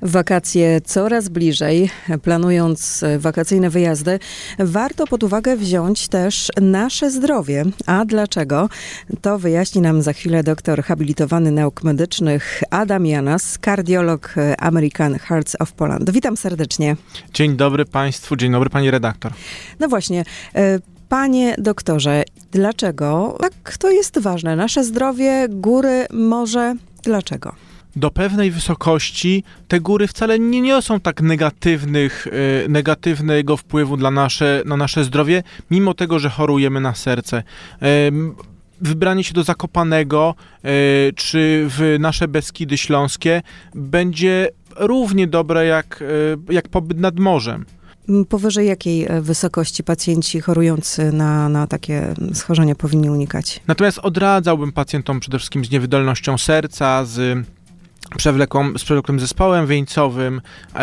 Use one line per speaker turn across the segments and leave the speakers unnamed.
Wakacje coraz bliżej. Planując wakacyjne wyjazdy, warto pod uwagę wziąć też nasze zdrowie. A dlaczego? To wyjaśni nam za chwilę doktor habilitowany nauk medycznych Adam Janas, kardiolog American Hearts of Poland. Witam serdecznie.
Dzień dobry Państwu, dzień dobry Pani redaktor.
No właśnie, panie doktorze, dlaczego tak to jest ważne? Nasze zdrowie, góry, morze, dlaczego?
Do pewnej wysokości te góry wcale nie niosą tak negatywnego wpływu na nasze zdrowie, mimo tego, że chorujemy na serce. Wybranie się do Zakopanego czy w nasze Beskidy Śląskie będzie równie dobre jak pobyt nad morzem.
Powyżej jakiej wysokości pacjenci chorujący na takie schorzenia powinni unikać?
Natomiast odradzałbym pacjentom przede wszystkim z niewydolnością serca, z przewlekłym zespołem wieńcowym,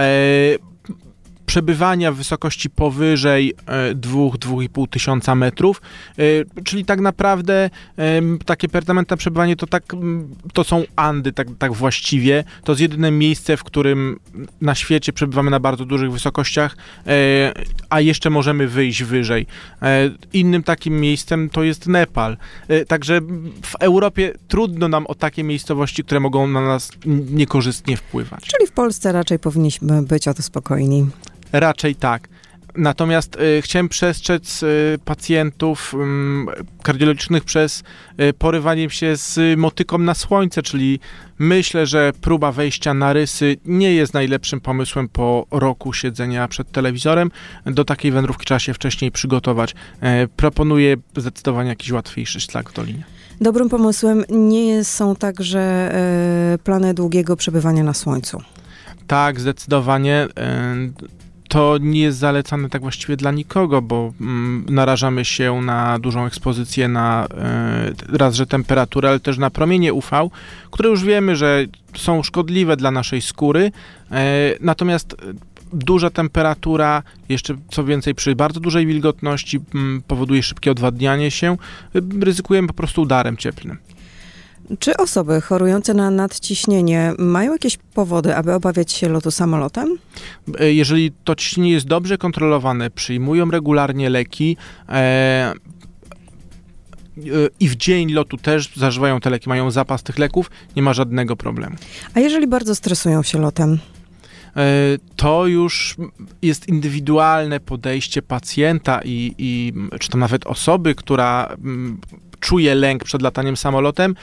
przebywania w wysokości powyżej 2-2,5 tysiąca metrów, czyli tak naprawdę takie permanentne przebywanie to są Andy, tak właściwie. To jest jedyne miejsce, w którym na świecie przebywamy na bardzo dużych wysokościach, a jeszcze możemy wyjść wyżej. Innym takim miejscem to jest Nepal. Także w Europie trudno nam o takie miejscowości, które mogą na nas niekorzystnie wpływać.
Czyli w Polsce raczej powinniśmy być o to spokojni.
Raczej tak. Natomiast chciałem przestrzec pacjentów kardiologicznych przez porywaniem się z motyką na słońce, czyli myślę, że próba wejścia na rysy nie jest najlepszym pomysłem po roku siedzenia przed telewizorem. Do takiej wędrówki trzeba się wcześniej przygotować. Proponuję zdecydowanie jakiś łatwiejszy szlak w dolinie.
Dobrym pomysłem nie są także plany długiego przebywania na słońcu.
Tak, zdecydowanie. To nie jest zalecane tak właściwie dla nikogo, bo narażamy się na dużą ekspozycję na raz, że temperaturę, ale też na promienie UV, które już wiemy, że są szkodliwe dla naszej skóry. Natomiast duża temperatura, jeszcze co więcej przy bardzo dużej wilgotności powoduje szybkie odwadnianie się. Ryzykujemy po prostu udarem cieplnym.
Czy osoby chorujące na nadciśnienie mają jakieś powody, aby obawiać się lotu samolotem?
Jeżeli to ciśnienie jest dobrze kontrolowane, przyjmują regularnie leki i w dzień lotu też zażywają te leki, mają zapas tych leków, nie ma żadnego problemu.
A jeżeli bardzo stresują się lotem?
To już jest indywidualne podejście pacjenta i czy to nawet osoby, która czuje lęk przed lataniem samolotem.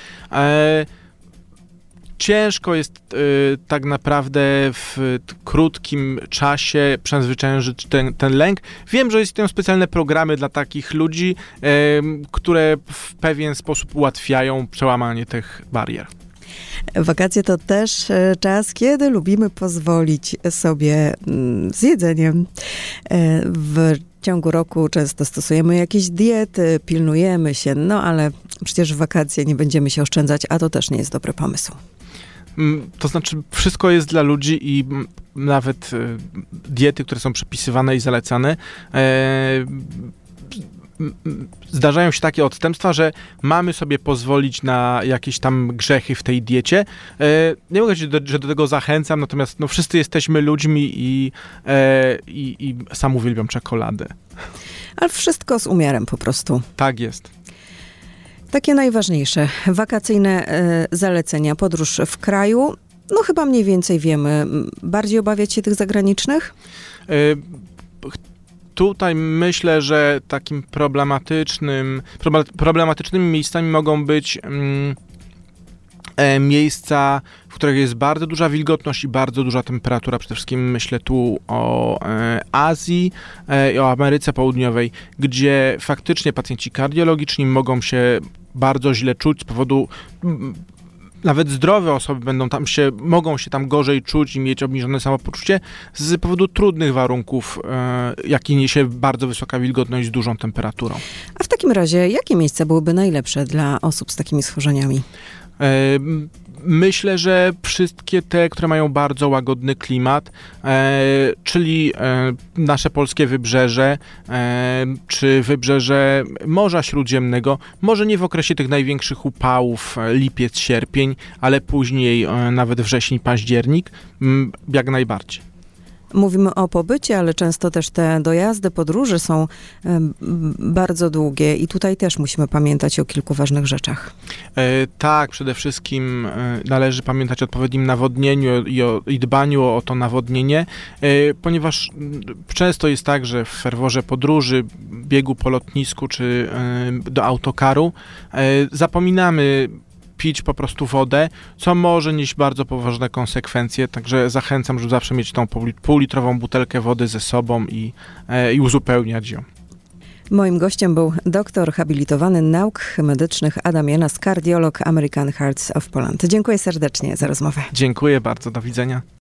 Ciężko jest tak naprawdę w krótkim czasie przezwyciężyć ten lęk. Wiem, że istnieją specjalne programy dla takich ludzi, które w pewien sposób ułatwiają przełamanie tych barier.
Wakacje to też czas, kiedy lubimy pozwolić sobie z jedzeniem. W ciągu roku często stosujemy jakieś diety, pilnujemy się, no ale przecież w wakacje nie będziemy się oszczędzać, a to też nie jest dobry pomysł.
To znaczy, wszystko jest dla ludzi i nawet diety, które są przepisywane i zalecane, zdarzają się takie odstępstwa, że mamy sobie pozwolić na jakieś tam grzechy w tej diecie. Nie mogę powiedzieć, że do tego zachęcam, natomiast wszyscy jesteśmy ludźmi i sam uwielbiam czekoladę.
Ale wszystko z umiarem po prostu.
Tak jest.
Takie najważniejsze, wakacyjne zalecenia, podróż w kraju, no chyba mniej więcej wiemy. Bardziej obawiać się tych zagranicznych?
Tutaj myślę, że takim problematycznymi miejscami mogą być miejsca, w których jest bardzo duża wilgotność i bardzo duża temperatura. Przede wszystkim myślę tu o Azji i o Ameryce Południowej, gdzie faktycznie pacjenci kardiologiczni mogą się bardzo źle czuć z powodu, nawet zdrowe osoby mogą się tam gorzej czuć i mieć obniżone samopoczucie z powodu trudnych warunków, jakie niesie bardzo wysoka wilgotność z dużą temperaturą.
A w takim razie, jakie miejsca byłyby najlepsze dla osób z takimi schorzeniami?
Myślę, że wszystkie te, które mają bardzo łagodny klimat, czyli nasze polskie wybrzeże, czy wybrzeże Morza Śródziemnego, może nie w okresie tych największych upałów, lipiec, sierpień, ale później nawet wrzesień, październik, jak najbardziej.
Mówimy o pobycie, ale często też te dojazdy, podróże są bardzo długie i tutaj też musimy pamiętać o kilku ważnych rzeczach.
Tak, przede wszystkim należy pamiętać o odpowiednim nawodnieniu i dbaniu o to nawodnienie, ponieważ często jest tak, że w ferworze podróży, biegu po lotnisku czy do autokaru zapominamy pić po prostu wodę, co może nieść bardzo poważne konsekwencje, także zachęcam, żeby zawsze mieć tą półlitrową butelkę wody ze sobą i uzupełniać ją.
Moim gościem był doktor habilitowany nauk medycznych Adam Janas, kardiolog American Hearts of Poland. Dziękuję serdecznie za rozmowę.
Dziękuję bardzo, do widzenia.